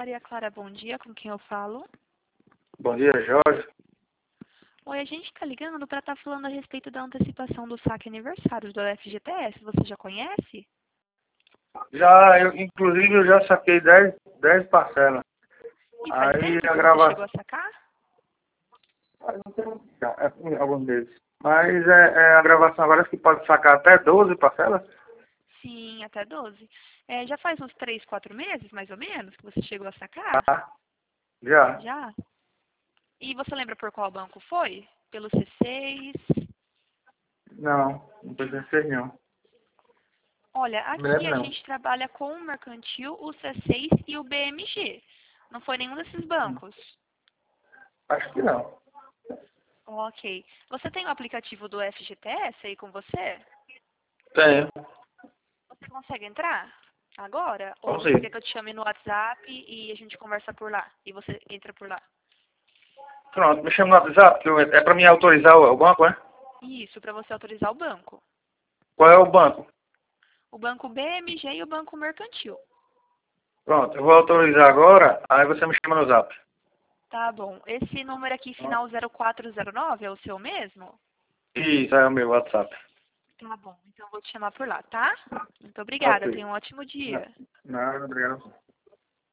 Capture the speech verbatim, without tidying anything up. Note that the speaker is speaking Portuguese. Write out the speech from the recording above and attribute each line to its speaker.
Speaker 1: Maria Clara, bom dia. Com quem eu falo?
Speaker 2: Bom dia, Jorge.
Speaker 1: Oi, a gente está ligando para estar falando a respeito da antecipação do saque aniversário do F G T S. Você já conhece?
Speaker 2: Já, eu, inclusive, eu já saquei dez dez parcelas.
Speaker 1: E faz
Speaker 2: Aí
Speaker 1: tempo
Speaker 2: a
Speaker 1: que você chegou
Speaker 2: gravação.
Speaker 1: a sacar?
Speaker 2: É, é, alguns deles. Mas é, é a gravação agora que pode sacar até doze parcelas?
Speaker 1: Sim, até doze. É, já faz uns três, quatro meses, mais ou menos, que você chegou a sacar?
Speaker 2: Ah, já.
Speaker 1: Já? E você lembra por qual banco foi? Pelo C seis?
Speaker 2: Não, não precisa ser não.
Speaker 1: Olha,
Speaker 2: Não me
Speaker 1: aqui
Speaker 2: lembro
Speaker 1: a
Speaker 2: não.
Speaker 1: gente trabalha com o Mercantil, o C seis e o B M G. Não foi nenhum desses
Speaker 2: Hum,
Speaker 1: bancos?
Speaker 2: Acho que não.
Speaker 1: Ok. Você tem o aplicativo do F G T S aí com você?
Speaker 2: Tenho.
Speaker 1: Você consegue entrar agora? Ou você quer
Speaker 2: Consigo.
Speaker 1: que eu te chame no WhatsApp e a gente conversa por lá? E você entra por lá?
Speaker 2: Pronto, me chama no WhatsApp, que eu- é pra me autorizar o, o banco, é?
Speaker 1: Isso, para você autorizar o banco.
Speaker 2: Qual é o banco?
Speaker 1: O banco B M G e o banco Mercantil.
Speaker 2: Pronto, eu vou autorizar agora, aí você me chama no Zap.
Speaker 1: Tá bom. Esse número aqui, final zero quatro zero nove, é o seu mesmo?
Speaker 2: Isso, é o meu WhatsApp.
Speaker 1: Tá bom. Então eu vou te chamar por lá, tá? Muito obrigada.
Speaker 2: Ok.
Speaker 1: Tenha um ótimo
Speaker 2: Não,
Speaker 1: dia.
Speaker 2: nada, obrigado.